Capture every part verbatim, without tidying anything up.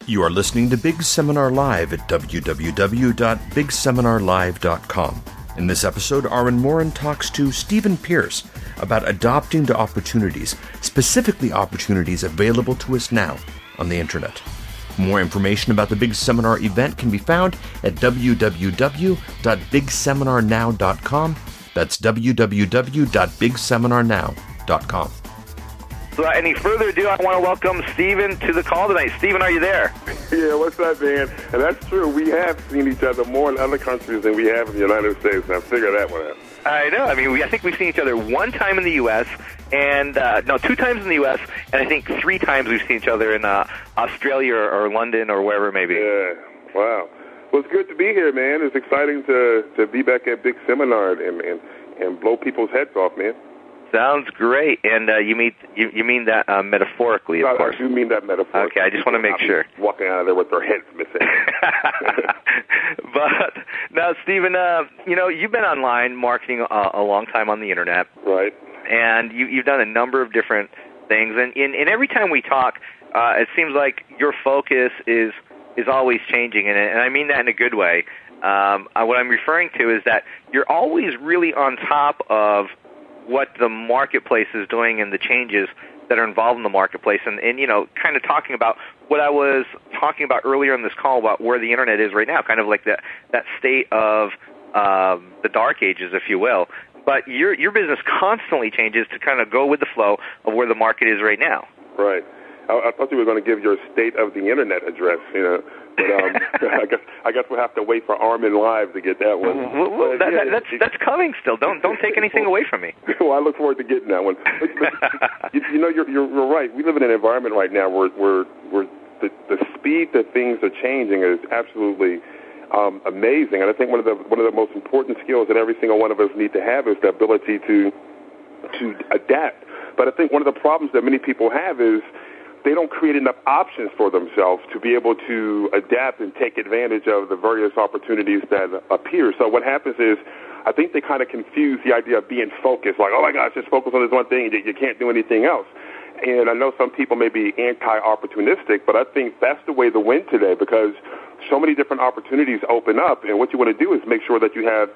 You are listening to Big Seminar Live at w w w dot big seminar live dot com. In this episode, Armin Morin talks to Stephen Pierce about adopting to opportunities, specifically opportunities available to us now on the Internet. More information about the Big Seminar event can be found at w w w dot big seminar now dot com. That's w w w dot big seminar now dot com. Without any further ado, I want to welcome Stephen to the call tonight. Stephen, are you there? Yeah, what's up, man? And that's true. We have seen each other more in other countries than we have in the United States. Now, figure that one out. I know. I mean, we, I think we've seen each other one time in the U S, and, uh, no, two times in the U S, and I think three times we've seen each other in uh, Australia or, or London or wherever it may be. Yeah, wow. Well, it's good to be here, man. It's exciting to, to be back at Big Seminar and, and, and blow people's heads off, man. Sounds great, and uh, you mean you, you mean that uh, metaphorically, of I, course. I do mean that metaphorically. Okay, I just want to make sure. Walking out of there with their heads missing. But now, Stephen, uh, you know you've been online marketing uh, a long time on the internet, right? And you, you've done a number of different things, and, and, and every time we talk, uh, it seems like your focus is is always changing, and, and I mean that in a good way. Um, uh, what I'm referring to is that you're always really on top of what the marketplace is doing and the changes that are involved in the marketplace, and, and you know, kind of talking about what I was talking about earlier in this call about where the internet is right now, kind of like that that state of um, the dark ages, if you will. But your your business constantly changes to kind of go with the flow of where the market is right now. Right. I, I thought you were going to give your state of the internet address, you know. But um, I guess I guess we'll have to wait for Armin Live to get that one. Well, well, that, yeah, that, that's that's coming still. Don't don't take anything away from me. Well, I look forward to getting that one. But, but, you, you know, you're, you're you're right. We live in an environment right now where where where the the speed that things are changing is absolutely um, amazing. And I think one of the one of the most important skills that every single one of us need to have is the ability to to adapt. But I think one of the problems that many people have is they don't create enough options for themselves to be able to adapt and take advantage of the various opportunities that appear. So what happens is I think they kind of confuse the idea of being focused, like, oh, my gosh, just focus on this one thing and you can't do anything else. And I know some people may be anti-opportunistic, but I think that's the way to win today because so many different opportunities open up, and what you want to do is make sure that you have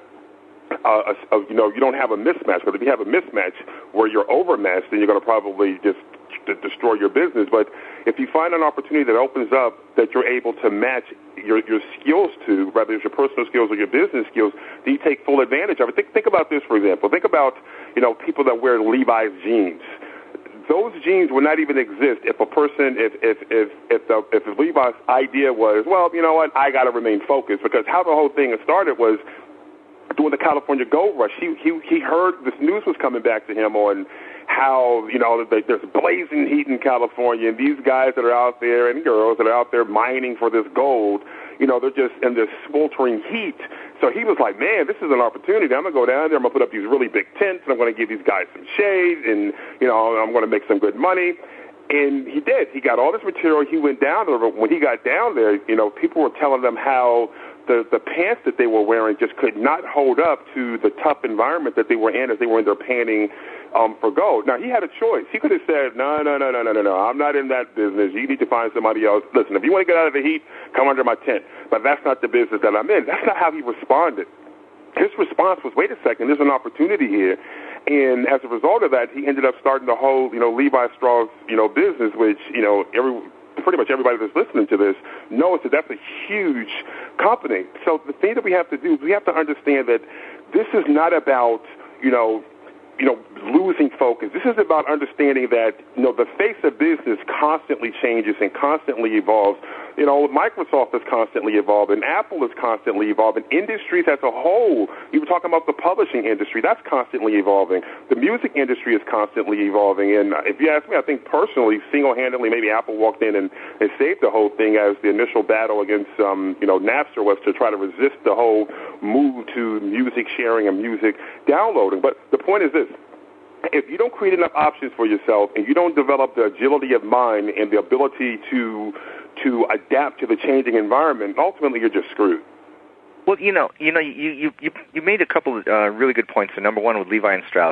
Uh, a, a, you know, you don't have a mismatch. But if you have a mismatch where you're overmatched, then you're going to probably just to destroy your business. But if you find an opportunity that opens up that you're able to match your, your skills to, whether it's your personal skills or your business skills, then you take full advantage of it. Think, think about this, for example. Think about, you know, people that wear Levi's jeans. Those jeans would not even exist if a person, if if if if, the, if Levi's idea was, well, you know what, I got to remain focused, because how the whole thing started was during the California Gold Rush. He he he heard this news was coming back to him on how, you know, there's blazing heat in California, and these guys that are out there and girls that are out there mining for this gold, you know, they're just in this sweltering heat. So he was like, man, this is an opportunity. I'm going to go down there. I'm going to put up these really big tents, and I'm going to give these guys some shade, and, you know, I'm going to make some good money. And he did. He got all this material. He went down there. But when he got down there, you know, people were telling them how the, the pants that they were wearing just could not hold up to the tough environment that they were in as they were in there panning um, for gold. Now, he had a choice. He could have said, no, no, no, no, no, no, no, I'm not in that business. You need to find somebody else. Listen, if you want to get out of the heat, come under my tent. But that's not the business that I'm in. That's not how he responded. His response was, wait a second, there's an opportunity here. And as a result of that, he ended up starting the whole, you know, Levi Strauss, you know, business, which, you know, every pretty much everybody that's listening to this knows that that's a huge company. So the thing that we have to do is we have to understand that this is not about, you know, you know, losing focus. This is about understanding that, you know, the face of business constantly changes and constantly evolves. You know, Microsoft is constantly evolving. Apple is constantly evolving. Industries as a whole, you were talking about the publishing industry, that's constantly evolving. The music industry is constantly evolving. And if you ask me, I think personally, single-handedly, maybe Apple walked in and, and saved the whole thing as the initial battle against, um, you know, Napster was to try to resist the whole move to music sharing and music downloading. But the point is this. If you don't create enough options for yourself and you don't develop the agility of mind and the ability to to adapt to the changing environment, ultimately you're just screwed. Well, you know, you know, you you you, you made a couple of uh, really good points. So number one with Levi and Strauss,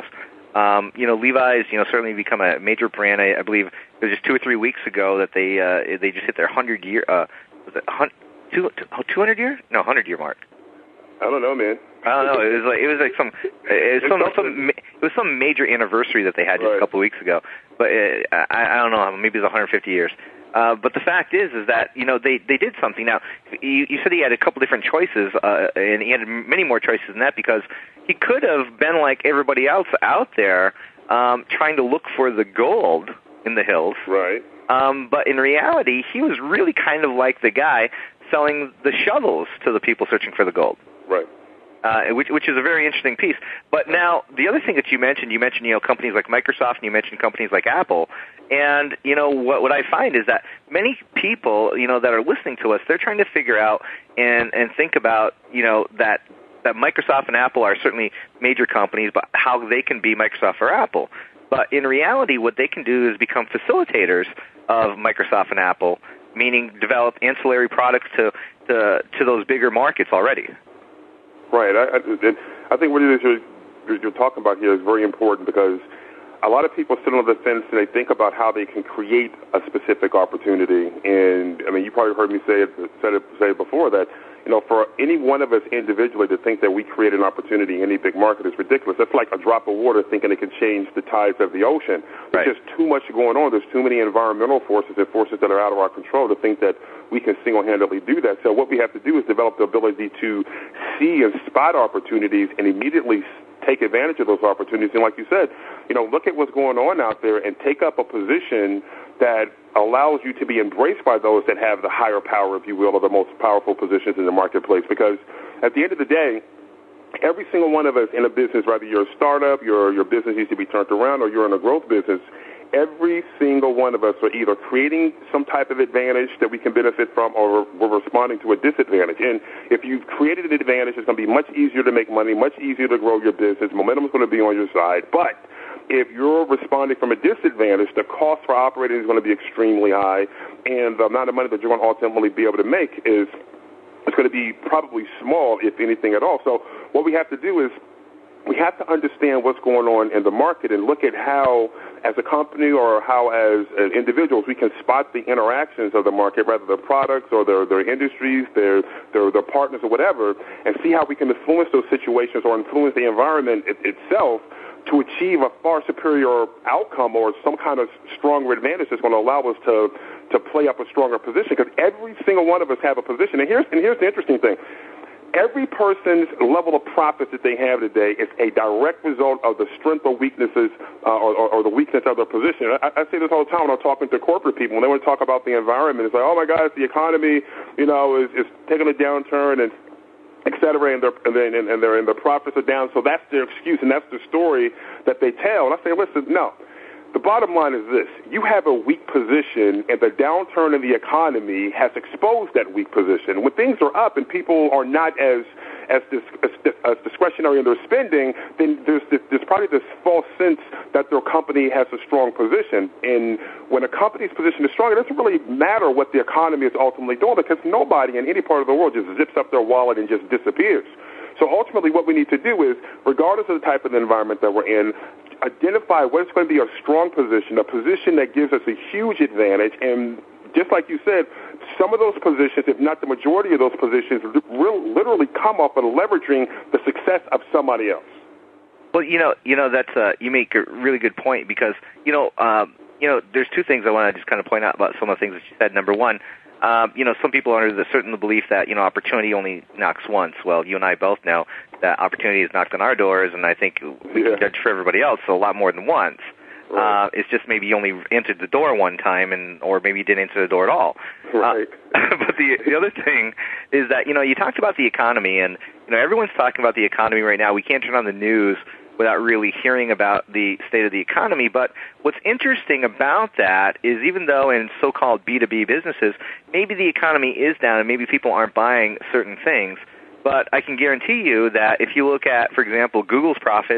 Um, you know, Levi's, you know, certainly become a major brand. I, I believe it was just two or three weeks ago that they uh, they just hit their hundred year uh, was it two two hundred year no hundred year mark. I don't know, man. I don't know. It was like it was like some it was some, some it was some major anniversary that they had just right. a couple of weeks ago. But it, I, I don't know. Maybe it was one hundred fifty years. Uh, but the fact is, is that you know they, they did something. Now you, you said he had a couple different choices, uh, and he had many more choices than that because he could have been like everybody else out there, um, trying to look for the gold in the hills. Right. Um, but in reality, he was really kind of like the guy selling the shovels to the people searching for the gold. Right. Uh, which, which is a very interesting piece. But now, the other thing that you mentioned, you mentioned, you know, companies like Microsoft, and you mentioned companies like Apple. And, you know, what, what I find is that many people, you know, that are listening to us, they're trying to figure out and, and think about, you know, that, that Microsoft and Apple are certainly major companies, but how they can be Microsoft or Apple. But in reality, what they can do is become facilitators of Microsoft and Apple, meaning develop ancillary products to, to, to those bigger markets already. Right. I, I, I think what it is you're, you're talking about here is very important because a lot of people sit on the fence and they think about how they can create a specific opportunity. And, I mean, you probably heard me say it, said it, say it before that, you know, for any one of us individually to think that we create an opportunity in any big market is ridiculous. That's like a drop of water thinking it can change the tides of the ocean. Right. There's just too much going on. There's too many environmental forces and forces that are out of our control to think that we can single-handedly do that. So what we have to do is develop the ability to see and spot opportunities and immediately take advantage of those opportunities. And like you said, you know, look at what's going on out there and take up a position that allows you to be embraced by those that have the higher power, if you will, or the most powerful positions in the marketplace. Because at the end of the day, every single one of us in a business, whether you're a startup, your your business needs to be turned around, or you're in a growth business, every single one of us are either creating some type of advantage that we can benefit from or we're responding to a disadvantage. And if you've created an advantage, it's going to be much easier to make money, much easier to grow your business. Momentum is going to be on your side. But if you're responding from a disadvantage, the cost for operating is going to be extremely high, and the amount of money that you're going to ultimately be able to make is it's going to be probably small, if anything at all. So what we have to do is we have to understand what's going on in the market and look at how, as a company or how, as uh, individuals, we can spot the interactions of the market, whether their products or their, their industries, their, their their partners or whatever, and see how we can influence those situations or influence the environment it, itself to achieve a far superior outcome or some kind of stronger advantage that's going to allow us to to play up a stronger position. Because every single one of us have a position. And here's and here's the interesting thing. Every person's level of profit that they have today is a direct result of the strength or weaknesses uh, or, or, or the weakness of their position. I, I say this all the time when I'm talking to corporate people. When they want to talk about the environment, it's like, oh, my God, the economy, you know, is, is taking a downturn and et cetera, and, and, and, and, their, and their profits are down. So that's their excuse, and that's the story that they tell. And I say, listen, no. The bottom line is this. You have a weak position, and the downturn in the economy has exposed that weak position. When things are up and people are not as as, dis, as, as discretionary in their spending, then there's, this, there's probably this false sense that their company has a strong position. And when a company's position is strong, it doesn't really matter what the economy is ultimately doing because nobody in any part of the world just zips up their wallet and just disappears. So ultimately what we need to do is, regardless of the type of environment that we're in, identify what's going to be a strong position, a position that gives us a huge advantage, and just like you said, some of those positions, if not the majority of those positions, will literally come off of leveraging the success of somebody else. Well, you know, you know that's uh, you make a really good point because you know, um, you know, there's two things I want to just kind of point out about some of the things that you said. Number one, um, you know, some people are under the certain belief that you know opportunity only knocks once. Well, you and I both know that opportunity has knocked on our doors, and I think we yeah. can judge for everybody else so a lot more than once. Right. Uh, it's just maybe you only entered the door one time, and or maybe you didn't enter the door at all. Right. Uh, but the the other thing is that you know you talked about the economy, and you know everyone's talking about the economy right now. We can't turn on the news without really hearing about the state of the economy. But what's interesting about that is even though in so-called B two B businesses, maybe the economy is down and maybe people aren't buying certain things, but I can guarantee you that if you look at, for example, Google's profits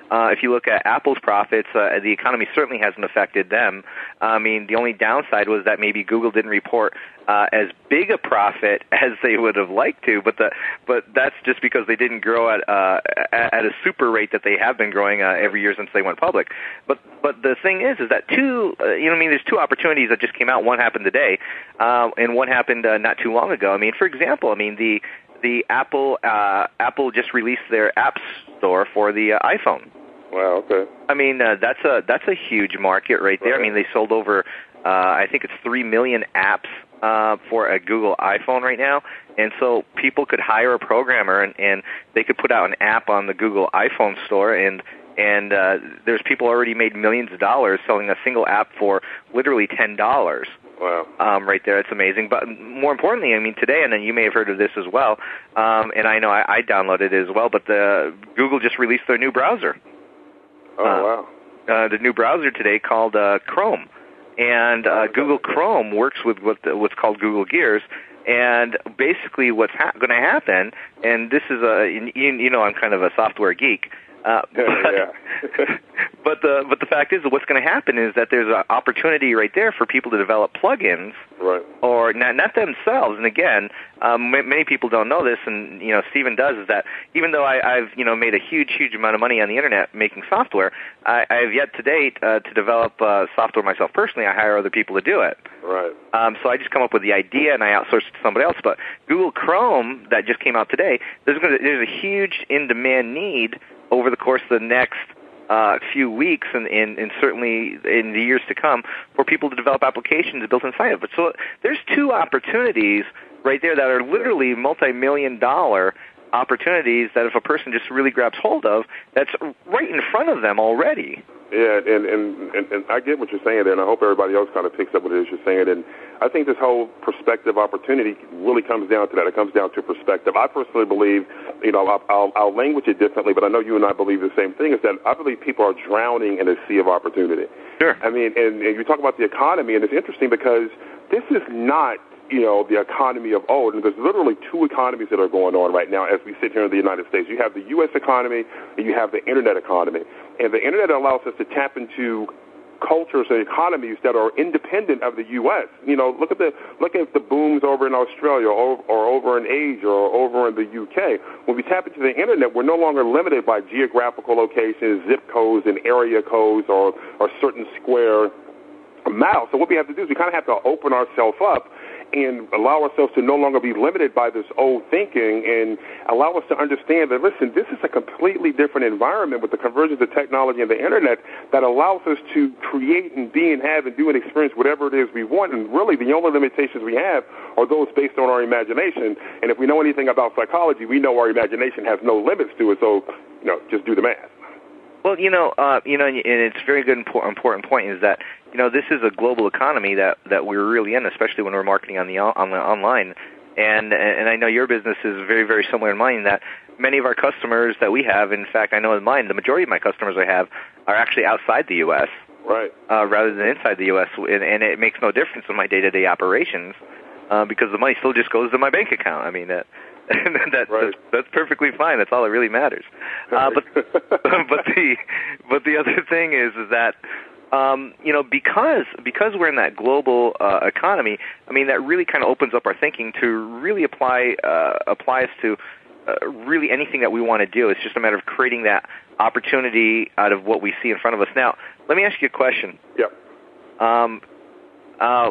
Uh, if you look at Apple's profits, uh, the economy certainly hasn't affected them. I mean, the only downside was that maybe Google didn't report uh, as big a profit as they would have liked to, but the, but that's just because they didn't grow at uh, at a super rate that they have been growing uh, every year since they went public. But but the thing is, is that two, uh, you know, I mean, there's two opportunities that just came out. One happened today, uh, and one happened uh, not too long ago. I mean, for example, I mean the the Apple uh, Apple just released their App Store for the uh, iPhone. Wow. Okay. I mean, uh, that's a that's a huge market right there. Right. I mean, they sold over, uh, I think it's three million apps uh, for a Google iPhone right now, and so people could hire a programmer and, and they could put out an app on the Google iPhone store, and and uh, there's people already made millions of dollars selling a single app for literally ten dollars. Wow. Um, right there, it's amazing. But more importantly, I mean, today, and then you may have heard of this as well, um, and I know I, I downloaded it as well, but the Google just released their new browser. Oh, wow. Uh, uh, the new browser today called uh, Chrome. And uh, Google Chrome works with what the, what's called Google Gears. And basically what's ha- going to happen, and this is a, you, you know I'm kind of a software geek, uh, but, yeah. but the but the fact is that what's going to happen is that there's an opportunity right there for people to develop plugins, right? Or not, not themselves. And again, um, m- many people don't know this, and you know Stephen does. Is that even though I, I've you know made a huge huge amount of money on the internet making software, I, I have yet to date uh, to develop uh, software myself personally. I hire other people to do it. Right. Um, so I just come up with the idea and I outsource it to somebody else. But Google Chrome that just came out today, there's going to, there's a huge in-demand need over the course of the next uh, few weeks and, and, and certainly in the years to come for people to develop applications built inside of it. So there's two opportunities right there that are literally multi-million dollar opportunities that if a person just really grabs hold of, that's right in front of them already. Yeah, and, and, and, and I get what you're saying there, and I hope everybody else kind of picks up what it is you're saying. And I think this whole perspective opportunity really comes down to that. It comes down to perspective. I personally believe, you know, I'll, I'll, I'll language it differently, but I know you and I believe the same thing, is that I believe people are drowning in a sea of opportunity. Sure. I mean, and, and you talk about the economy, and it's interesting because this is not, you know, the economy of old. And there's literally two economies that are going on right now as we sit here in the United States. You have the U S economy and you have the Internet economy. And the Internet allows us to tap into cultures and economies that are independent of the U S. You know, look at the look at the booms over in Australia or, or over in Asia or over in the U K. When we tap into the Internet, we're no longer limited by geographical locations, zip codes, and area codes or, or certain square miles. So what we have to do is we kind of have to open ourselves up and allow ourselves to no longer be limited by this old thinking and allow us to understand that, listen, this is a completely different environment with the convergence of technology and the Internet that allows us to create and be and have and do and experience whatever it is we want. And really the only limitations we have are those based on our imagination. And if we know anything about psychology, we know our imagination has no limits to it. So, you know, just do the math. Well, you know, uh, you know, and it's a very good important point is that, you know, this is a global economy that, that we're really in, especially when we're marketing on the on the online. And and I know your business is very, very similar in mine, that many of our customers that we have, in fact, I know in mine, the majority of my customers I have are actually outside the U S Right. Uh, rather than inside the U S And, and it makes no difference in my day-to-day operations uh, because the money still just goes to my bank account. I mean, that, that right. that's, that's perfectly fine. That's all that really matters. Uh, but but the but the other thing is is that um, you know because because we're in that global uh, economy. I mean that really kind of opens up our thinking to really apply uh, apply us to uh, really anything that we want to do. It's just a matter of creating that opportunity out of what we see in front of us. Now, let me ask you a question. Yep. Um. Uh.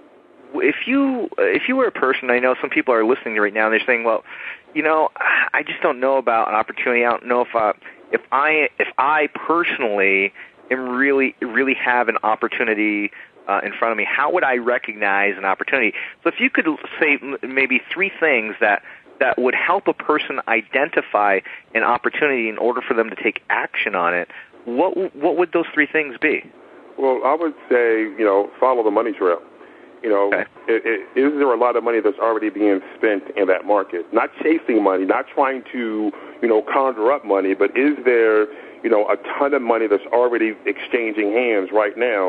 If you if you were a person, I know some people are listening right now, and they're saying, "Well, you know, I just don't know about an opportunity. I don't know if uh, if I if I personally am really really have an opportunity uh, in front of me. How would I recognize an opportunity?" So, if you could say maybe three things that that would help a person identify an opportunity in order for them to take action on it, what what would those three things be? Well, I would say, you know, follow the money trail. You know, okay. it, it, is there a lot of money that's already being spent in that market? Not chasing money, not trying to, you know, conjure up money, but is there, you know, a ton of money that's already exchanging hands right now?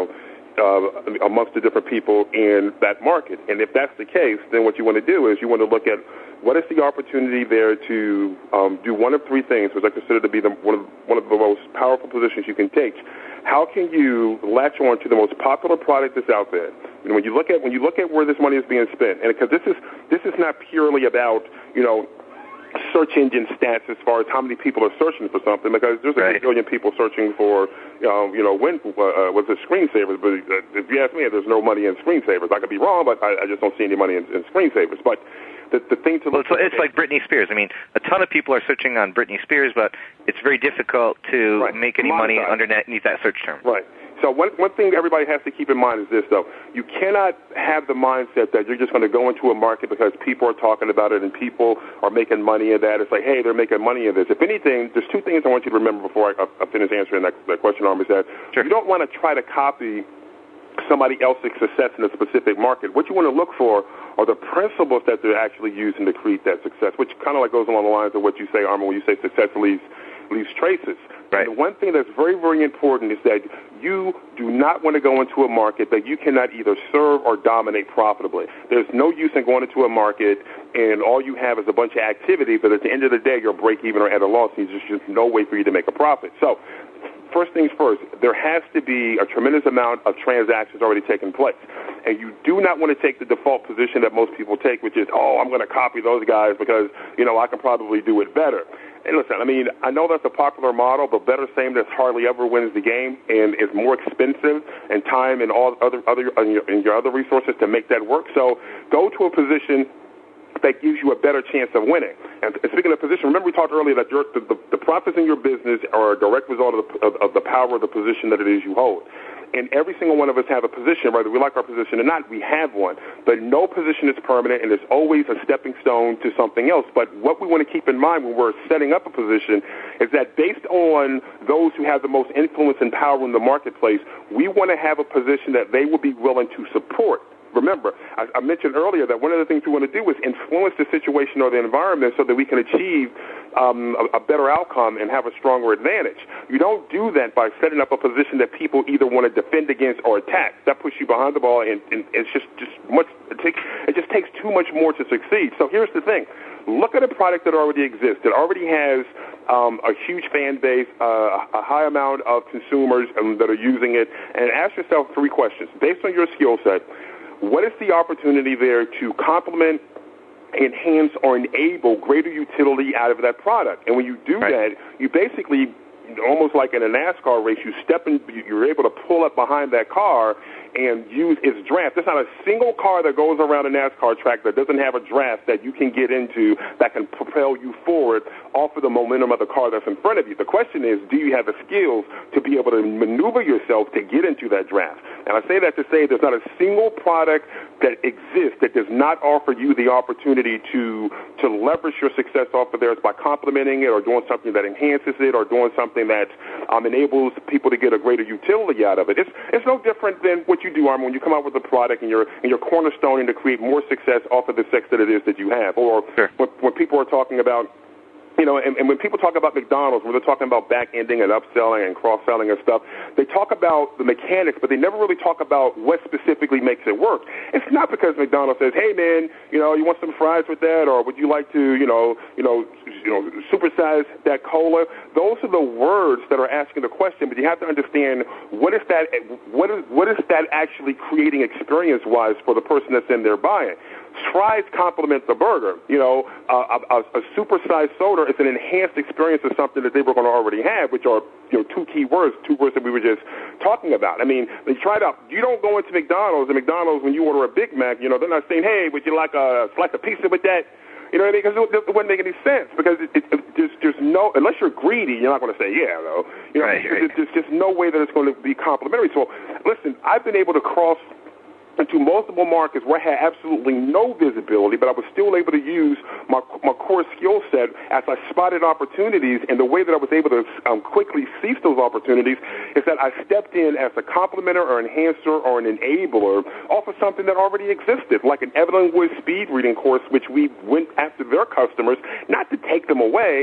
uh, amongst the different people in that market. And if that's the case, then what you want to do is you want to look at what is the opportunity there to um, do one of three things, which I consider to be the, one, of, one of the most powerful positions you can take. How can you latch on to the most popular product that's out there? And when you look at when you look at where this money is being spent, and because this is this is not purely about, you know, search engine stats as far as how many people are searching for something, because there's a right. billion people searching for, um, you know, when uh, was it screensavers? But uh, if you ask me, there's no money in screensavers. I could be wrong, but I, I just don't see any money in, in screensavers. But the, the thing to look well, it's, at, it's like Britney Spears. I mean, a ton of people are searching on Britney Spears, but it's very difficult to right. make any money underneath that search term. Right. So one, one thing everybody has to keep in mind is this, though. You cannot have the mindset that you're just going to go into a market because people are talking about it and people are making money in that. It's like, hey, they're making money in this. If anything, there's two things I want you to remember before I, I finish answering that, that question, Arm, is that sure. you don't want to try to copy somebody else's success in a specific market. What you want to look for are the principles that they're actually using to create that success, which kind of like goes along the lines of what you say, Armin, when you say success leaves, leaves traces. Right. And the one thing that's very, very important is that you do not want to go into a market that you cannot either serve or dominate profitably. There's no use in going into a market and all you have is a bunch of activity, but at the end of the day, you're break even or at a loss, and there's just no way for you to make a profit. So first things first, there has to be a tremendous amount of transactions already taking place. And you do not want to take the default position that most people take, which is, oh, I'm going to copy those guys because, you know, I can probably do it better. And listen, I mean, I know that's a popular model, but better saying that hardly ever wins the game, and it's more expensive and time and all other other and your, and your other resources to make that work. So go to a position that gives you a better chance of winning. And speaking of position, remember we talked earlier that your, the, the, the profits in your business are a direct result of the, of, of the power of the position that it is you hold. And every single one of us have a position, whether we like our position or not, we have one. But no position is permanent, and there's always a stepping stone to something else. But what we want to keep in mind when we're setting up a position is that based on those who have the most influence and power in the marketplace, we want to have a position that they will be willing to support. Remember, I, I mentioned earlier that one of the things we want to do is influence the situation or the environment so that we can achieve um, a, a better outcome and have a stronger advantage. You don't do that by setting up a position that people either want to defend against or attack. That puts you behind the ball, and, and it's just, just much. It, takes, it just takes too much more to succeed. So here's the thing. Look at a product that already exists, that already has um, a huge fan base, uh, a high amount of consumers um, that are using it, and ask yourself three questions. Based on your skill set, what is the opportunity there to complement, enhance, or enable greater utility out of that product? And when you do right. that, you basically, almost like in a NASCAR race, you step in, you're able to pull up behind that car and use its draft. There's not a single car that goes around a NASCAR track that doesn't have a draft that you can get into that can propel you forward off of the momentum of the car that's in front of you. The question is, do you have the skills to be able to maneuver yourself to get into that draft? And I say that to say there's not a single product that exists that does not offer you the opportunity to to leverage your success off of theirs by complementing it or doing something that enhances it or doing something that um, enables people to get a greater utility out of it. It's it's no different than what you do, Armin, when you come out with a product and you're and you're cornerstoning to create more success off of the sex that it is that you have. Or sure. when, when people are talking about, you know, and, and when people talk about McDonald's, when they're talking about back-ending and upselling and cross-selling and stuff, they talk about the mechanics, but they never really talk about what specifically makes it work. It's not because McDonald's says, hey, man, you know, you want some fries with that, or would you like to, you know, you know, you know, supersize that cola? Those are the words that are asking the question, but you have to understand what is that, what is, what is that actually creating experience-wise for the person that's in there buying. Fries complement the burger. You know, uh, a, a supersized soda is an enhanced experience of something that they were going to already have, which are, you know, two key words, two words that we were just talking about. I mean, they tried out. You don't go into McDonald's, and McDonald's, when you order a Big Mac, you know, they're not saying, hey, would you like a slice of pizza with that? You know what I mean? Because it, it wouldn't make any sense. Because it, it, it, there's, there's no, unless you're greedy, you're not going to say, yeah, though. You know, right, right. There's just no way that it's going to be complimentary. So, listen, I've been able to cross into multiple markets where I had absolutely no visibility, but I was still able to use my my core skill set as I spotted opportunities. And the way that I was able to um, quickly seize those opportunities is that I stepped in as a complementer or enhancer or an enabler off of something that already existed, like an Evelyn Wood speed reading course, which we went after their customers, not to take them away,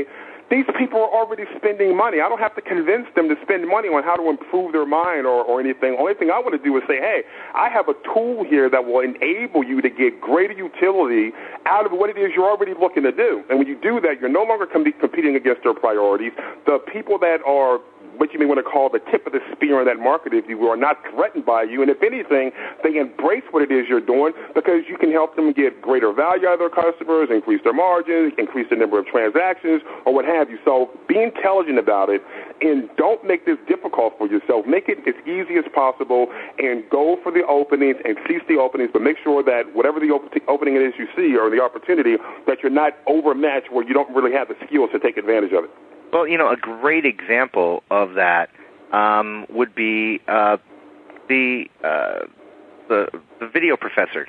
these people are already spending money. I don't have to convince them to spend money on how to improve their mind or, or anything. Only thing I want to do is say, hey, I have a tool here that will enable you to get greater utility out of what it is you're already looking to do. And when you do that, you're no longer com- competing against their priorities. The people that are what you may want to call the tip of the spear in that market, if you will, are not threatened by you. And if anything, they embrace what it is you're doing because you can help them get greater value out of their customers, increase their margins, increase the number of transactions, or what have you. So be intelligent about it, and don't make this difficult for yourself. Make it as easy as possible, and go for the openings and seize the openings, but make sure that whatever the op- opening it is you see or the opportunity, that you're not overmatched where you don't really have the skills to take advantage of it. Well, you know, a great example of that um, would be uh, the, uh, the the video professor.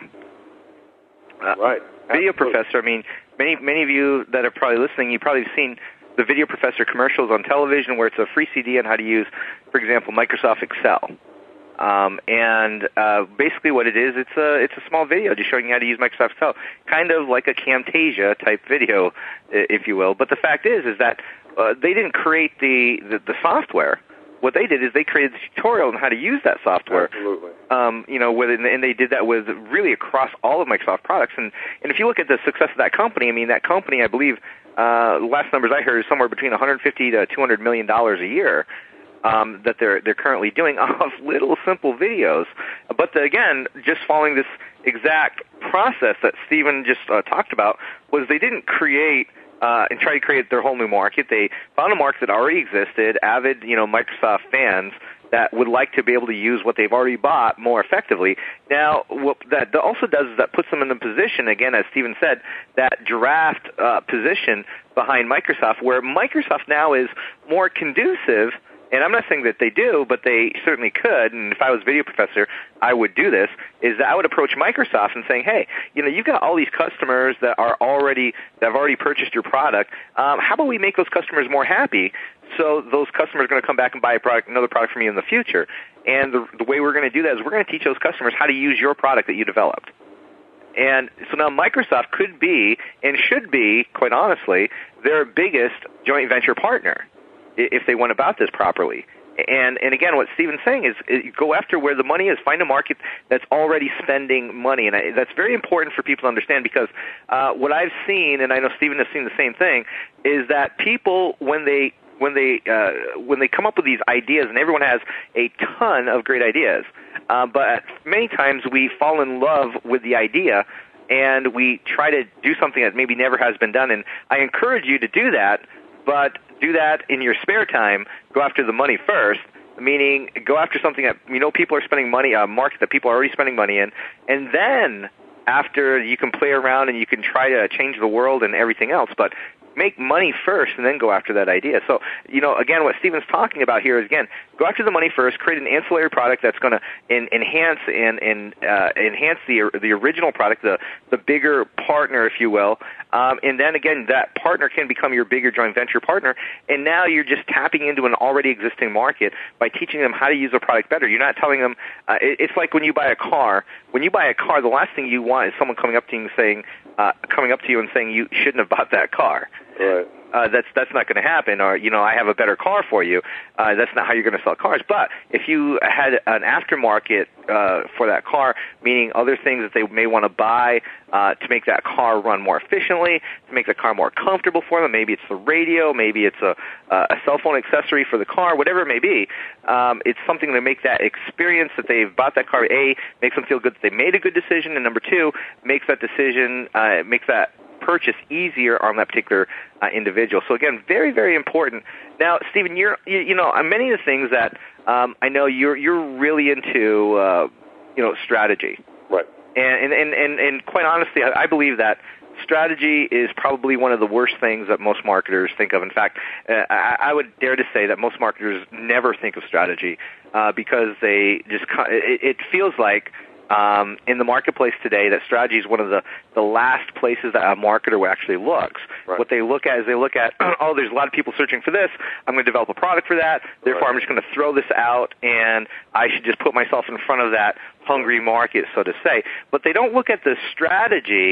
Uh, right. Video Absolutely. professor. I mean, many many of you that are probably listening, you've probably seen the video professor commercials on television, where it's a free C D on how to use, for example, Microsoft Excel. Um, and uh, basically, what it is, it's a it's a small video just showing you how to use Microsoft Excel, kind of like a Camtasia type video, if you will. But the fact is, is that uh, they didn't create the, the the software. What they did is they created the tutorial on how to use that software. Absolutely. Um, you know, with, and they did that with really across all of Microsoft products. And and if you look at the success of that company, I mean, that company, I believe, uh, last numbers I heard is somewhere between one hundred fifty to two hundred million dollars a year. Um, that they're they're currently doing off little simple videos, but the, again, just following this exact process that Stephen just uh, talked about, was they didn't create uh, and try to create their whole new market. They found a market that already existed, avid, you know, Microsoft fans that would like to be able to use what they've already bought more effectively. Now, what that also does is that puts them in a position, again, as Stephen said, that draft uh, position behind Microsoft, where Microsoft now is more conducive. And I'm not saying that they do, but they certainly could, and if I was video professor, I would do this, is that I would approach Microsoft and saying, hey, you know, you've got all these customers that are already, that have already purchased your product. Um, how about we make those customers more happy, so those customers are going to come back and buy a product, another product from you in the future? And the, the way we're going to do that is we're going to teach those customers how to use your product that you developed. And so now Microsoft could be, and should be, quite honestly, their biggest joint venture partner, if they went about this properly. And and again, what Stephen's saying is, is go after where the money is. Find a market that's already spending money. And I, that's very important for people to understand, because uh, what I've seen, and I know Stephen has seen the same thing, is that people, when they when they uh, when they come up with these ideas, and everyone has a ton of great ideas, uh, but many times we fall in love with the idea, and we try to do something that maybe never has been done. And I encourage you to do that, but do that in your spare time. Go after the money first, meaning go after something that you know people are spending money, a market that people are already spending money in, and then after you can play around and you can try to change the world and everything else, but make money first and then go after that idea. So, you know, again, what Stephen's talking about here is, again, go after the money first, create an ancillary product that's going to en- enhance and, and uh, enhance the the original product, the, the bigger partner, if you will. Um, and then, again, that partner can become your bigger joint venture partner. And now you're just tapping into an already existing market by teaching them how to use a product better. You're not telling them, uh, it, it's like when you buy a car. When you buy a car, the last thing you want is someone coming up to you and saying, uh, coming up to you and saying you shouldn't have bought that car. Right. Uh, that's that's not going to happen. Or, you know, I have a better car for you. Uh, that's not how you're going to sell cars. But if you had an aftermarket uh, for that car, meaning other things that they may want to buy uh, to make that car run more efficiently, to make the car more comfortable for them, maybe it's the radio, maybe it's a, a cell phone accessory for the car, whatever it may be, um, it's something to make that experience that they've bought that car, A, makes them feel good that they made a good decision, and number two, makes that decision, uh, makes that purchase easier on that particular uh, individual. So again, very, very important. Now, Stephen, you're you, you know many of the things that um, I know you're you're really into, uh, you know, strategy. Right. And and and and quite honestly, I, I believe that strategy is probably one of the worst things that most marketers think of. In fact, uh, I, I would dare to say that most marketers never think of strategy uh, because they just it, it feels like. Um, in the marketplace today, that strategy is one of the, the last places that a marketer actually looks. Right. What they look at is they look at, oh, there's a lot of people searching for this. I'm going to develop a product for that. Therefore, right. I'm just going to throw this out, and I should just put myself in front of that hungry market, so to say. But they don't look at the strategy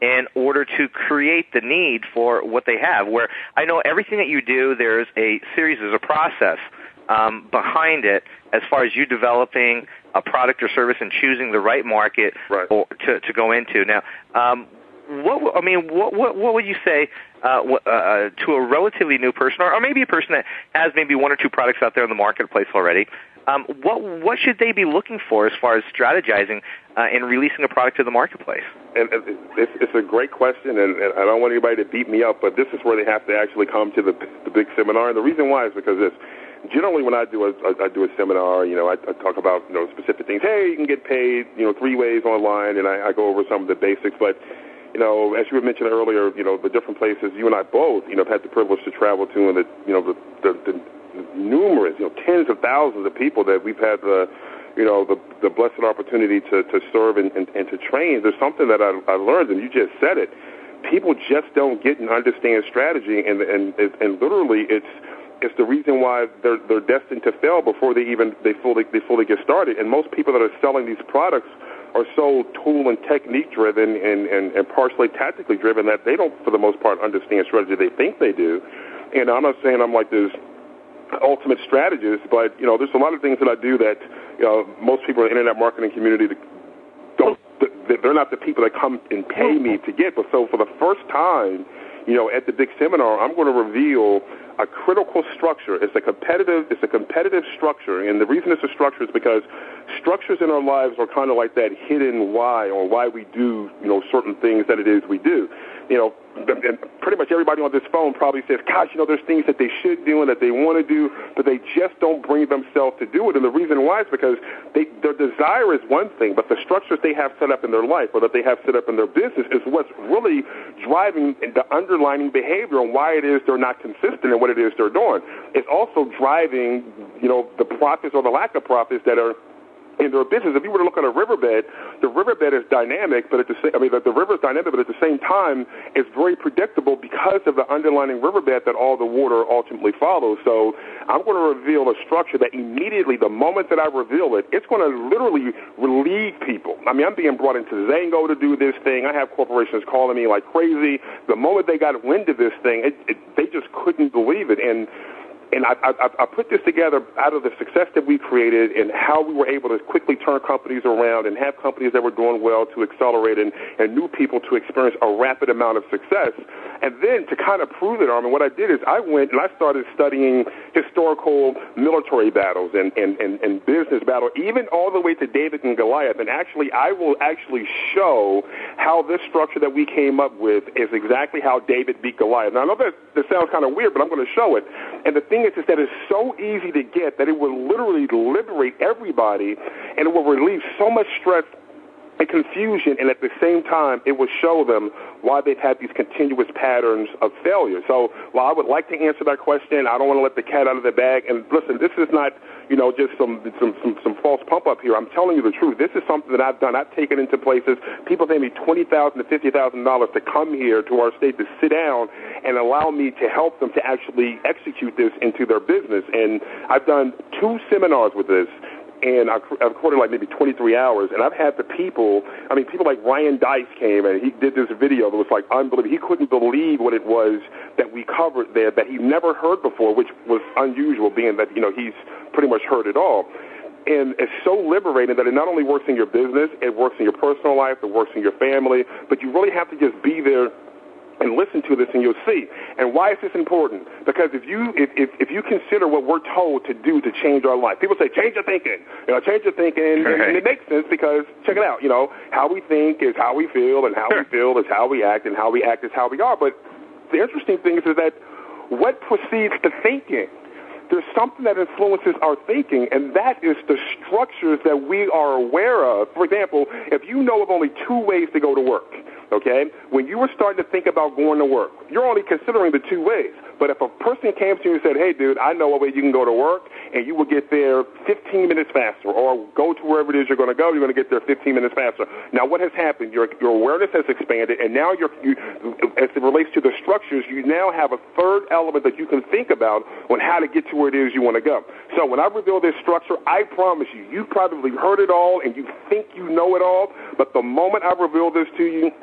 in order to create the need for what they have. Where I know everything that you do, there's a series, there's a process um, behind it as far as you developing a product or service and choosing the right market right. or, to, to go into. Now, um, what I mean, what what, what would you say uh, uh, to a relatively new person, or, or maybe a person that has maybe one or two products out there in the marketplace already? Um, what what should they be looking for as far as strategizing uh, in releasing a product to the marketplace? And it's, it's a great question, and, and I don't want anybody to beat me up, but this is where they have to actually come to the, the big seminar. And the reason why is because this. Generally, when I do a I do a seminar, you know, I, I talk about you know specific things. Hey, you can get paid, you know, three ways online, and I, I go over some of the basics. But you know, as you had mentioned earlier, you know, the different places you and I both, you know, have had the privilege to travel to, and the you know the the, the numerous, you know, tens of thousands of people that we've had the, you know, the the blessed opportunity to, to serve and, and, and to train. There's something that I, I learned, and you just said it. People just don't get and understand strategy, and and and literally, it's it's the reason why they're they're destined to fail before they even they fully they fully get started. And most people that are selling these products are so tool and technique driven and, and, and partially tactically driven that they don't, for the most part, understand strategy. They think they do. And I'm not saying I'm like this ultimate strategist, but you know, there's a lot of things that I do that you know most people in the internet marketing community don't. They're not the people that come and pay me to get. But so for the first time, you know, at the big seminar, I'm going to reveal a critical structure. It's a competitive, it's a competitive structure, and the reason it's a structure is because structures in our lives are kind of like that hidden why, or why we do, you know, certain things that it is we do. You know, and pretty much everybody on this phone probably says, gosh, you know, there's things that they should do and that they want to do, but they just don't bring themselves to do it. And the reason why is because they, their desire is one thing, but the structures they have set up in their life or that they have set up in their business is what's really driving the underlying behavior and why it is they're not consistent in what it is they're doing. It's also driving, you know, the profits or the lack of profits that are in their business. If you were to look at a riverbed, the riverbed is dynamic, but at the same, I mean, the, the river is dynamic, but at the same time, it's very predictable because of the underlying riverbed that all the water ultimately follows. So I'm going to reveal a structure that immediately, the moment that I reveal it, it's going to literally relieve people. I mean, I'm being brought into Zango to do this thing. I have corporations calling me like crazy. The moment they got wind of this thing, it, it, they just couldn't believe it. And And I, I, I put this together out of the success that we created and how we were able to quickly turn companies around and have companies that were doing well to accelerate and, and new people to experience a rapid amount of success. And then to kind of prove it, Armin, what I did is I went and I started studying historical military battles and, and, and, and business battles, even all the way to David and Goliath. And actually, I will actually show how this structure that we came up with is exactly how David beat Goliath. Now, I know that this sounds kind of weird, but I'm going to show it. And the thing is, is that it's so easy to get that it will literally liberate everybody, and it will relieve so much stress and confusion, and at the same time, it will show them why they've had these continuous patterns of failure. So while I would like to answer that question, I don't want to let the cat out of the bag. And listen, this is not, you know, just some some, some, some false pump up here. I'm telling you the truth. This is something that I've done. I've taken into places. People pay me twenty thousand dollars to fifty thousand dollars to come here to our state to sit down and allow me to help them to actually execute this into their business. And I've done two seminars with this. And I recorded like maybe twenty-three hours, and I've had the people, I mean, people like Ryan Dice came, and he did this video that was like unbelievable. He couldn't believe what it was that we covered there that he never heard before, which was unusual, being that, you know, he's pretty much heard it all. And it's so liberating that it not only works in your business, it works in your personal life, it works in your family, but you really have to just be there and listen to this, and you'll see. And why is this important? Because if you if, if, if you consider what we're told to do to change our life, people say, change your thinking, you know, change your thinking, right. and, and it makes sense because, check it out, you know, how we think is how we feel, and how sure. we feel is how we act, and how we act is how we are. But the interesting thing is, is that what precedes the thinking? There's something that influences our thinking, and that is the structures that we are aware of. For example, if you know of only two ways to go to work, okay, when you were starting to think about going to work, you're only considering the two ways. But if a person came to you and said, hey, dude, I know a way you can go to work, and you will get there fifteen minutes faster, or go to wherever it is you're going to go, you're going to get there fifteen minutes faster. Now, what has happened? Your, your awareness has expanded, and now you're, you, as it relates to the structures, you now have a third element that you can think about on how to get to where it is you want to go. So when I reveal this structure, I promise you, you probably heard it all, and you think you know it all, but the moment I reveal this to you,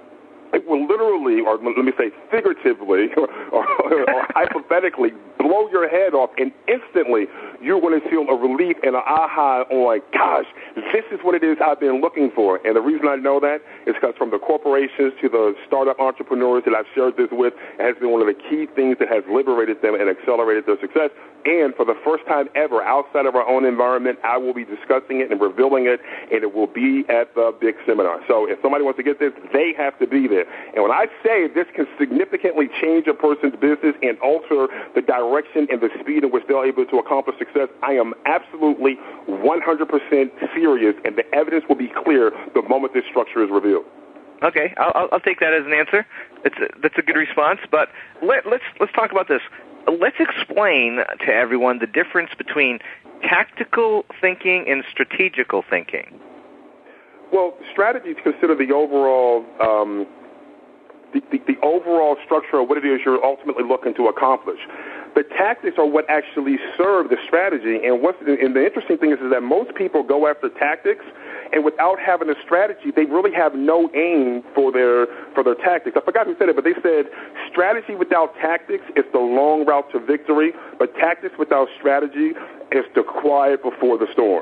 it will literally, or let me say figuratively, or, or, or hypothetically, blow your head off, and instantly you're going to feel a relief and an aha on, gosh, this is what it is I've been looking for. And the reason I know that is because from the corporations to the startup entrepreneurs that I've shared this with, it has been one of the key things that has liberated them and accelerated their success. And for the first time ever, outside of our own environment, I will be discussing it and revealing it, and it will be at the big seminar. So if somebody wants to get this, they have to be there. And when I say this can significantly change a person's business and alter the direction and the speed in which they're able to accomplish success, I am absolutely one hundred percent serious, and the evidence will be clear the moment this structure is revealed. Okay, I'll, I'll take that as an answer. It's a, that's a good response. But let, let's let's talk about this. Let's explain to everyone the difference between tactical thinking and strategical thinking. Well, strategy is considered the overall um, the, the, the overall structure of what it is you're ultimately looking to accomplish. The tactics are what actually serve the strategy. And what's and the interesting thing is, is that most people go after tactics, and without having a strategy, they really have no aim for their for their tactics. I forgot who said it, but they said strategy without tactics is the long route to victory, but tactics without strategy is the quiet before the storm.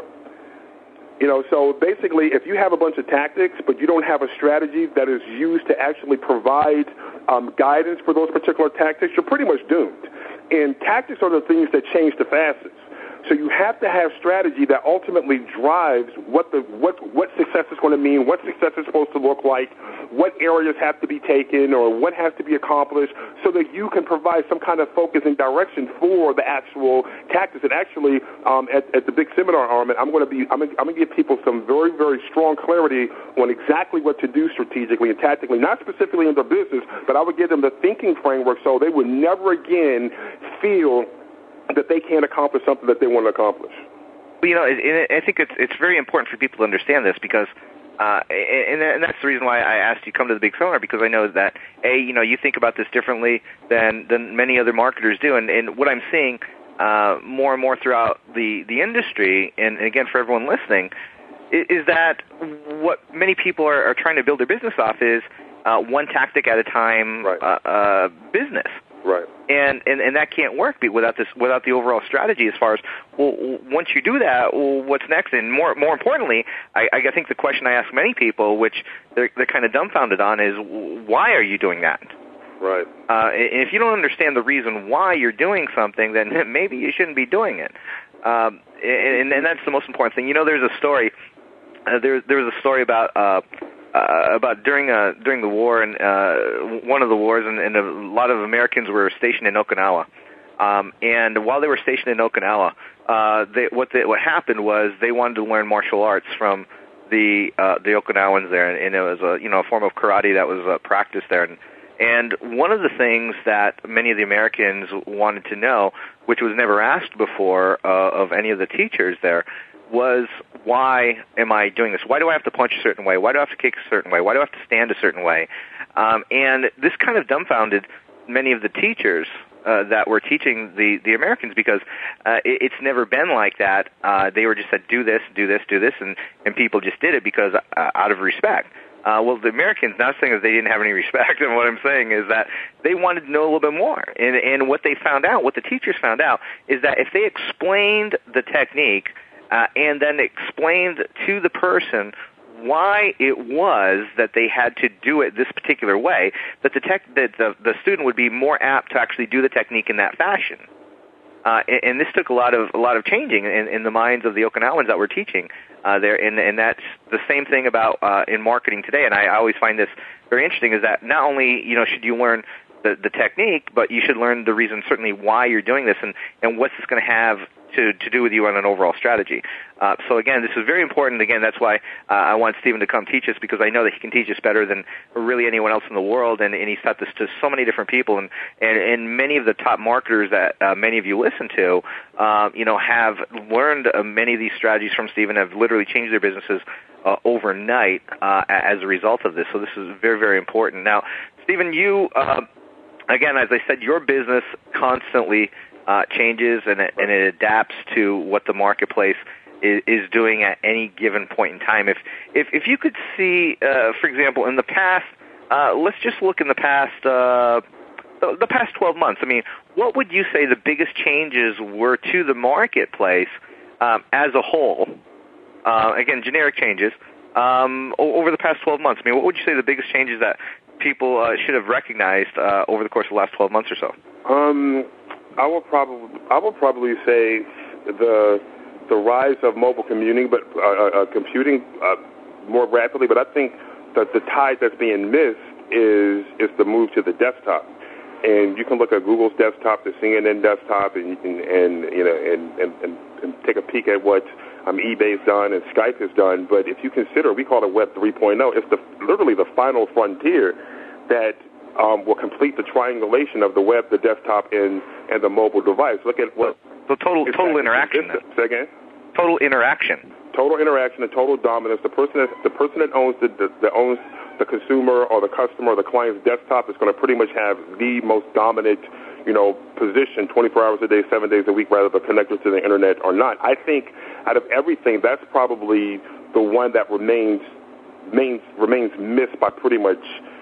You know, so basically, if you have a bunch of tactics, but you don't have a strategy that is used to actually provide um, guidance for those particular tactics, you're pretty much doomed. And tactics are the things that change the fastest. So you have to have strategy that ultimately drives what the what what success is going to mean, what success is supposed to look like, what areas have to be taken, or what has to be accomplished, so that you can provide some kind of focus and direction for the actual tactics. And actually, um, at, at the big seminar, Armin, I'm going to be I'm going, I'm going to give people some very very strong clarity on exactly what to do strategically and tactically, not specifically in their business, but I would give them the thinking framework so they would never again feel that they can't accomplish something that they want to accomplish. You know, I think it's it's very important for people to understand this because, uh, and, and that's the reason why I asked you to come to the big seminar, because I know that, A, you know, you think about this differently than, than many other marketers do. And, and what I'm seeing uh, more and more throughout the, the industry, and, and again, for everyone listening, is, is that what many people are, are trying to build their business off is uh, one tactic at a time right. uh, uh, business. Right. And, and and that can't work without this without the overall strategy as far as, well, once you do that, well, what's next? And more more importantly, I, I think the question I ask many people, which they're, they're kind of dumbfounded on, is why are you doing that? Right. Uh, and if you don't understand the reason why you're doing something, then maybe you shouldn't be doing it. Um, and, and that's the most important thing. You know, there's a story. Uh, there, there was a story about. Uh, Uh, about during uh, during the war and uh, one of the wars, and, and a lot of Americans were stationed in Okinawa. Um, and while they were stationed in Okinawa, uh, they, what they, what happened was they wanted to learn martial arts from the uh, the Okinawans there, and, and it was a you know a form of karate that was uh, practiced there. And, and one of the things that many of the Americans wanted to know, which was never asked before uh, of any of the teachers there, was, why am I doing this? Why do I have to punch a certain way? Why do I have to kick a certain way? Why do I have to stand a certain way? Um, and this kind of dumbfounded many of the teachers uh, that were teaching the, the Americans, because uh, it, it's never been like that. Uh, they were just said, do this, do this, do this, and, and people just did it because uh, out of respect. Uh, well, the Americans, not saying that they didn't have any respect, and what I'm saying is that they wanted to know a little bit more. And, and what they found out, what the teachers found out, is that if they explained the technique, Uh, and then explained to the person why it was that they had to do it this particular way, that the tech, that the, the student would be more apt to actually do the technique in that fashion. Uh, and, and this took a lot of a lot of changing in, in the minds of the Okinawans that were teaching uh, there. And, and that's the same thing about uh, in marketing today. And I always find this very interesting: is that not only you know should you learn the, the technique, but you should learn the reason certainly why you're doing this, and, and what's this going to have to, to do with you on an overall strategy. Uh, so again, this is very important. Again, that's why uh, I want Stephen to come teach us, because I know that he can teach us better than really anyone else in the world, and, and he's taught this to so many different people, and, and, and many of the top marketers that uh, many of you listen to, uh, you know, have learned uh, many of these strategies from Stephen, have literally changed their businesses uh, overnight uh, as a result of this. So this is very, very important. Now, Stephen, you, uh, again, as I said, your business constantly Uh, changes and it, and it adapts to what the marketplace is, is doing at any given point in time. If if, if you could see, uh, for example, in the past, uh, let's just look in the past uh, the, the past twelve months. I mean, what would you say the biggest changes were to the marketplace um, as a whole? Uh, again, generic changes um, over the past twelve months. I mean, what would you say the biggest changes that people uh, should have recognized uh, over the course of the last twelve months or so? Um, I will probably I will probably say the the rise of mobile commuting, but uh, uh, computing uh, more rapidly. But I think that the tide that's being missed is is the move to the desktop. And you can look at Google's desktop, the C N N desktop, and, and, and you know, and, and, and, and take a peek at what um, eBay's done and Skype has done. But if you consider, we call it Web three point oh. It's the literally the final frontier that um, will complete the triangulation of the web, the desktop, and and the mobile device. Look at what. So total total interaction. Say again. Total interaction. Total interaction and total dominance. The person that the person that owns the, the that owns the consumer or the customer or the client's desktop is going to pretty much have the most dominant, you know, position twenty-four hours a day, seven days a week, whether they're connected to the internet or not. I think out of everything, that's probably the one that remains remains remains missed by pretty much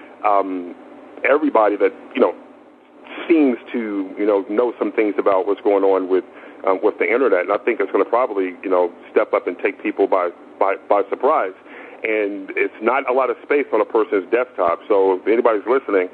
um, everybody that you know seems to you know know some things about what's going on with. Um, with the internet, and I think it's going to probably, you know, step up and take people by, by, by surprise. And it's not a lot of space on a person's desktop. So if anybody's listening,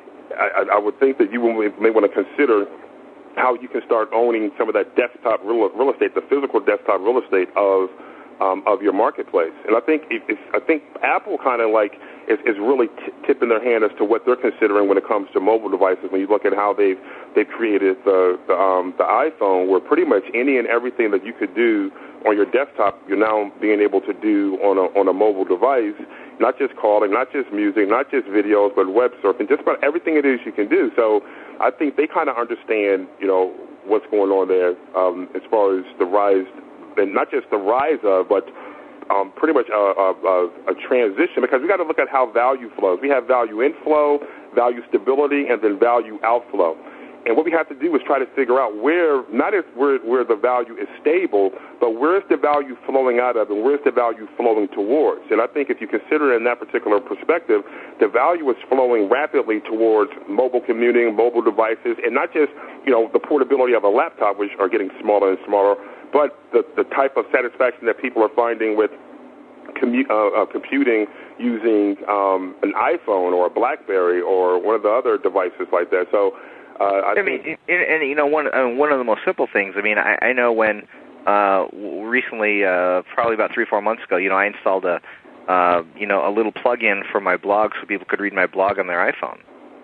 I, I would think that you may want to consider how you can start owning some of that desktop real, real estate, the physical desktop real estate of um, of your marketplace. And I think it, it's, I think Apple kind of like is, is really t- tipping their hand as to what they're considering when it comes to mobile devices. When you look at how they've they've created the the, um, the iPhone, where pretty much any and everything that you could do on your desktop, you're now being able to do on a on a mobile device. Not just calling, not just music, not just videos, but web surfing, just about everything it is you can do. So I think they kind of understand, you know, what's going on there um, as far as the rise, and not just the rise of, but um, pretty much a, a, a transition, because we got to look at how value flows. We have value inflow, value stability, and then value outflow. And what we have to do is try to figure out where, not if where, where the value is stable, but where's the value flowing out of and where's the value flowing towards. And I think if you consider it in that particular perspective, the value is flowing rapidly towards mobile commuting, mobile devices, and not just, you know, the portability of a laptop, which are getting smaller and smaller, but the, the type of satisfaction that people are finding with commu- uh, uh, computing using um, an iPhone or a BlackBerry or one of the other devices like that. So, Uh, I, I mean, and, and you know, one uh, one of the most simple things. I mean, I, I know when uh, recently, uh, probably about three, four months ago, you know, I installed a, uh, you know, a little plug-in for my blog so people could read my blog on their iPhone.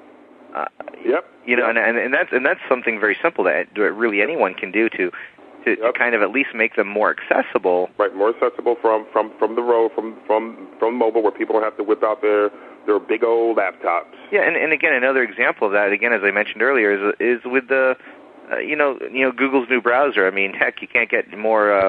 Uh, yep. You know, yep. and, and and that's and that's something very simple that really anyone can do to, to, yep. to kind of at least make them more accessible. Right, more accessible from from, from the road, from from from mobile, where people don't have to whip out their. They're big old laptops. Yeah, and, and again, another example of that, again, as I mentioned earlier, is is with the, uh, you know, you know, Google's new browser. I mean, heck, you can't get more, uh,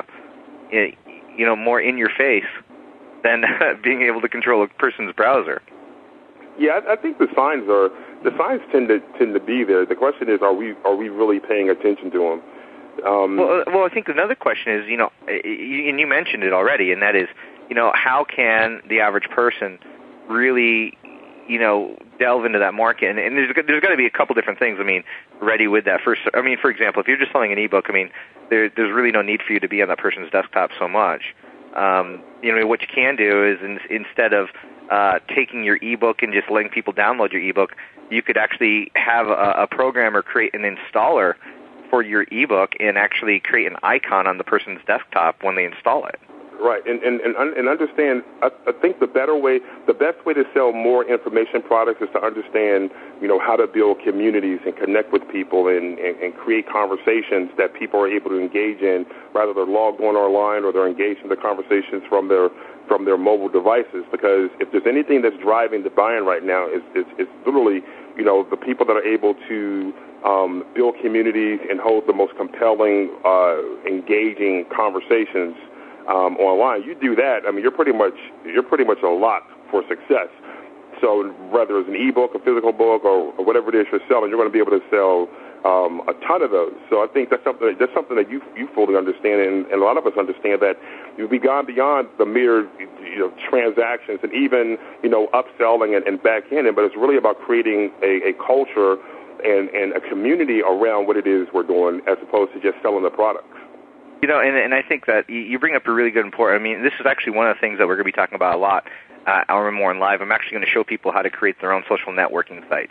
you know, more in your face than being able to control a person's browser. Yeah, I, I think the signs are the signs tend to tend to be there. The question is, are we are we really paying attention to them? Um, well, well, I think another question is, you know, and you mentioned it already, and that is, you know, how can the average person really, you know, delve into that market? And, and there's there's got to be a couple different things. I mean, ready with that first. I mean, for example, if you're just selling an ebook, I mean, there there's really no need for you to be on that person's desktop so much. Um, you know, what you can do is in, instead of uh, taking your ebook and just letting people download your ebook, you could actually have a, a programmer create an installer for your ebook and actually create an icon on the person's desktop when they install it. Right, and and and, and understand. I, I think the better way, the best way to sell more information products is to understand, you know, how to build communities and connect with people and, and, and create conversations that people are able to engage in, rather they're logged on online or they're engaged in the conversations from their from their mobile devices. Because if there's anything that's driving the buying right now, is it's, it's literally, you know, the people that are able to um, build communities and hold the most compelling, uh, engaging conversations. Um, online, you do that. I mean, you're pretty much you're pretty much a lock for success. So whether it's an ebook, a physical book, or, or whatever it is you're selling, you're going to be able to sell um, a ton of those. So I think that's something that, that's something that you you fully understand, and, and a lot of us understand that we've gone beyond the mere you know transactions and even you know upselling and, and back ending, but it's really about creating a, a culture and, and a community around what it is we're doing, as opposed to just selling the products. You know, and, and I think that you bring up a really good important. I mean, this is actually one of the things that we're going to be talking about a lot. Uh, Armin Morin Live. I'm actually going to show people how to create their own social networking site.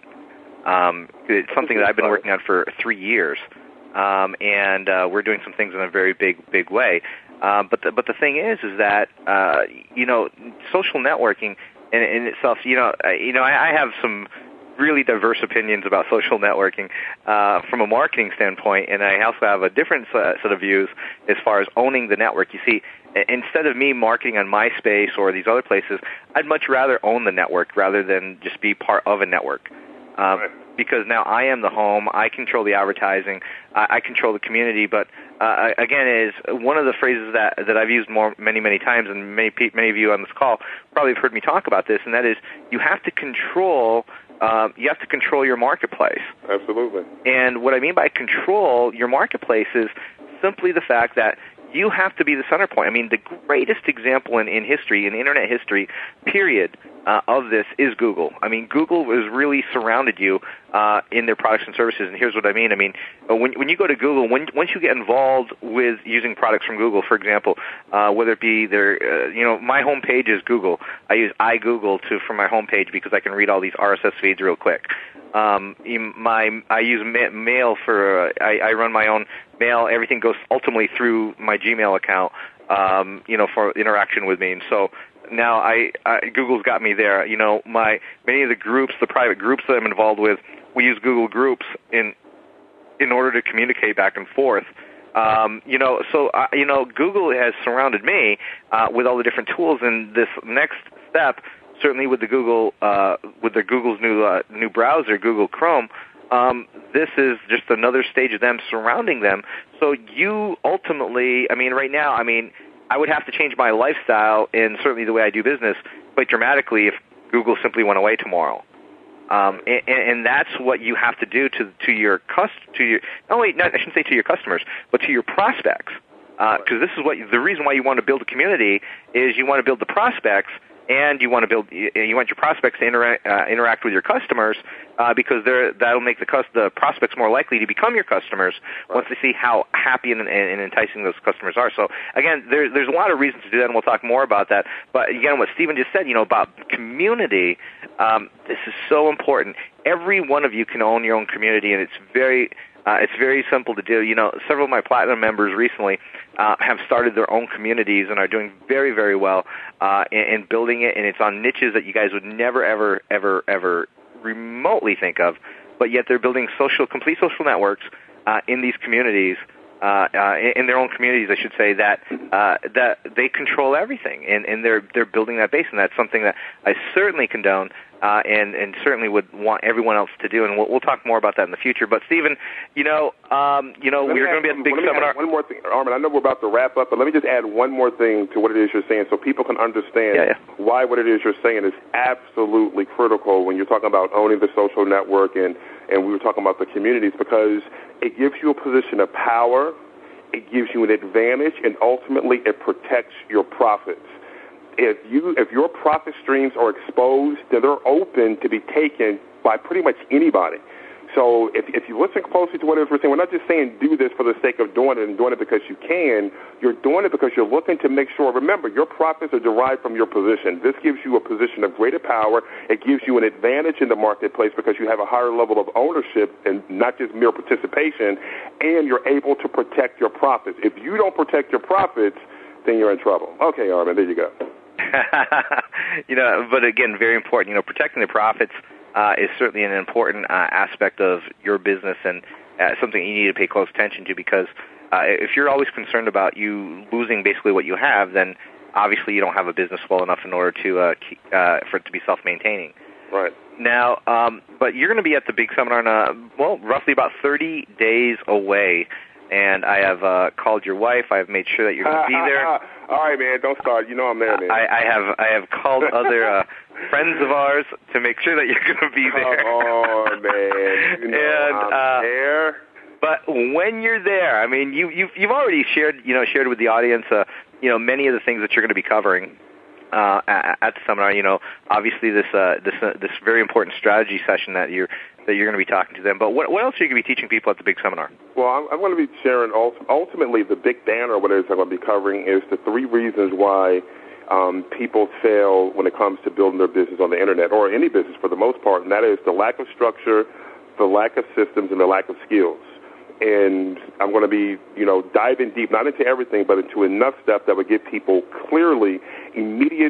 Um, it's something that I've been working on for three years, um, and uh, we're doing some things in a very big, big way. Uh, but the, but the thing is, is that uh, you know, social networking in, in itself. You know, uh, you know, I, I have some really diverse opinions about social networking uh, from a marketing standpoint, and I also have a different uh, set of views as far as owning the network. You see, instead of me marketing on MySpace or these other places, I'd much rather own the network rather than just be part of a network. Um, right. Because now I am the home, I control the advertising, I, I control the community. But uh, again, is one of the phrases that that I've used more many many times, and many many of you on this call probably have heard me talk about this, and that is you have to control. Uh, you have to control your marketplace. Absolutely. And what I mean by control your marketplace is simply the fact that you have to be the center point. I mean, the greatest example in, in history, in Internet history, period, uh, of this is Google. I mean, Google has really surrounded you uh, in their products and services, and here's what I mean. I mean, when, when you go to Google, when, once you get involved with using products from Google, for example, uh, whether it be their, uh, you know, my home page is Google. I use iGoogle to for my home page because I can read all these R S S feeds real quick. Um, my I use ma- mail for uh, I, I run my own mail. Everything goes ultimately through my Gmail account, um, you know, for interaction with me. And so now I, I Google's got me there. You know, my many of the groups, the private groups that I'm involved with, we use Google Groups in in order to communicate back and forth. Um, you know, so uh, you know, Google has surrounded me uh, with all the different tools. And this next step, certainly with the Google, uh, with the Google's new uh, new browser, Google Chrome, um, this is just another stage of them surrounding them. So you ultimately, I mean, right now, I mean, I would have to change my lifestyle and certainly the way I do business quite dramatically if Google simply went away tomorrow. Um, and, and that's what you have to do to to your cust to your not only not, I shouldn't say to your customers, but to your prospects. Because uh, this is what the reason why you want to build a community is you want to build the prospects. And you want to build, you want your prospects to interact, uh, interact with your customers uh, because they're, that'll make the, cus- the prospects more likely to become your customers right. once they see how happy and, and, and enticing those customers are. So again, there, there's a lot of reasons to do that, and we'll talk more about that. But again, what Stephen just said, you know, about community, um, this is so important. Every one of you can own your own community, and it's very. Uh, it's very simple to do. You know, several of my Platinum members recently uh, have started their own communities and are doing very, very well uh, in, in building it, and it's on niches that you guys would never, ever, ever, ever remotely think of, but yet they're building social, complete social networks uh, in these communities, uh, uh, in their own communities, I should say, that uh, that they control everything, and, and they're they're building that base, and that's something that I certainly condone. Uh, and, and certainly would want everyone else to do, and we'll, we'll talk more about that in the future. But Stephen, you know, um, you know, we're going to be at the big seminar. One more thing, Armin. I know we're about to wrap up, but let me just add one more thing to what it is you're saying, so people can understand yeah, yeah. why what it is you're saying is absolutely critical when you're talking about owning the social network, and and we were talking about the communities, because it gives you a position of power, it gives you an advantage, and ultimately it protects your profits. If you if your profit streams are exposed, then they're open to be taken by pretty much anybody. So if if you listen closely to what it is we're saying, we're not just saying do this for the sake of doing it and doing it because you can. You're doing it because you're looking to make sure. Remember, your profits are derived from your position. This gives you a position of greater power. It gives you an advantage in the marketplace because you have a higher level of ownership and not just mere participation, and you're able to protect your profits. If you don't protect your profits, then you're in trouble. Okay, Armin, there you go. you know, but again, very important. You know, protecting the profits uh, is certainly an important uh, aspect of your business, and uh, something you need to pay close attention to, because uh, if you're always concerned about you losing basically what you have, then obviously you don't have a business well enough in order to uh, keep, uh, for it to be self-maintaining. Right. Now, um, but you're going to be at the big seminar in, uh, well, roughly about thirty days away. And I have uh, called your wife. I have made sure that you're going to be there. All right, man. Don't start. You know I'm there, man. I, I have I have called other uh, friends of ours to make sure that you're going to be there. Come on, man. You know and I'm uh, there. But when you're there, I mean, you, you've you've already shared, you know, shared with the audience, uh, you know, many of the things that you're going to be covering uh, at, at the seminar. You know, obviously this uh, this uh, this very important strategy session that you're that you're going to be talking to them. But what what else are you going to be teaching people at the big seminar? Well, I'm, I'm going to be sharing. Ultimately, the big banner, what it is I'm going to be covering, is the three reasons why um, people fail when it comes to building their business on the internet, or any business for the most part, and that is the lack of structure, the lack of systems, and the lack of skills. And I'm going to be, you know, diving deep, not into everything, but into enough stuff that would give people clearly immediate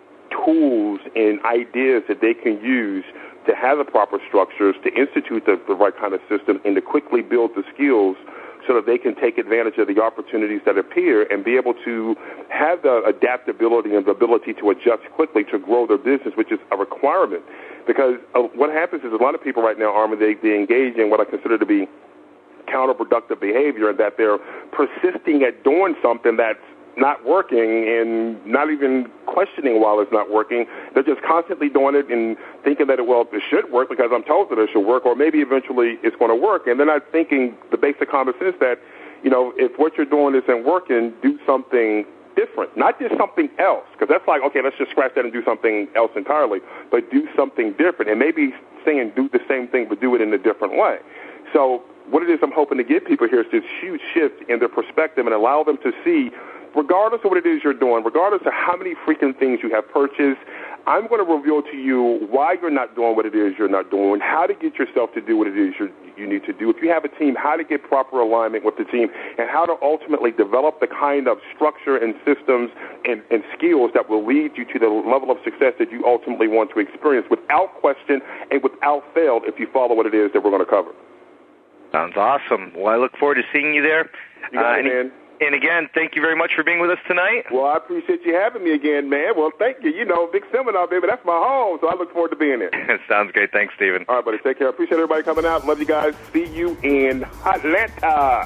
tools and ideas that they can use to have the proper structures, to institute the, the right kind of system, and to quickly build the skills so that they can take advantage of the opportunities that appear and be able to have the adaptability and the ability to adjust quickly to grow their business, which is a requirement. Because uh, what happens is a lot of people right now, Armin, they, they engage in what I consider to be counterproductive behavior, and that they're persisting at doing something that's not working and not even questioning while it's not working. They're just constantly doing it and thinking that, it, well, it should work because I'm told that it should work, or maybe eventually it's going to work. And they're not thinking the basic common sense that, you know, if what you're doing isn't working, do something different, not just something else, because that's like, okay, let's just scratch that and do something else entirely, but do something different. And maybe saying do the same thing, but do it in a different way. So what it is I'm hoping to give people here is this huge shift in their perspective and allow them to see, regardless of what it is you're doing, regardless of how many freaking things you have purchased, I'm going to reveal to you why you're not doing what it is you're not doing, how to get yourself to do what it is you're, you need to do. If you have a team, how to get proper alignment with the team, and how to ultimately develop the kind of structure and systems and, and skills that will lead you to the level of success that you ultimately want to experience without question and without fail if you follow what it is that we're going to cover. Sounds awesome. Well, I look forward to seeing you there. You got uh, it, man. And again, thank you very much for being with us tonight. Well, I appreciate you having me again, man. Well, thank you. You know, big seminar, baby. That's my home, so I look forward to being there. Sounds great. Thanks, Stephen. All right, buddy. Take care. Appreciate everybody coming out. Love you guys. See you in Atlanta.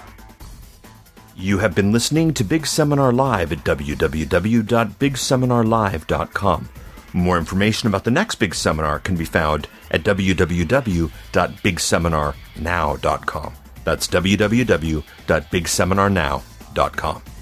You have been listening to Big Seminar Live at w w w dot big seminar live dot com. More information about the next big seminar can be found at w w w dot big seminar now dot com. That's w w w dot big seminar now dot com.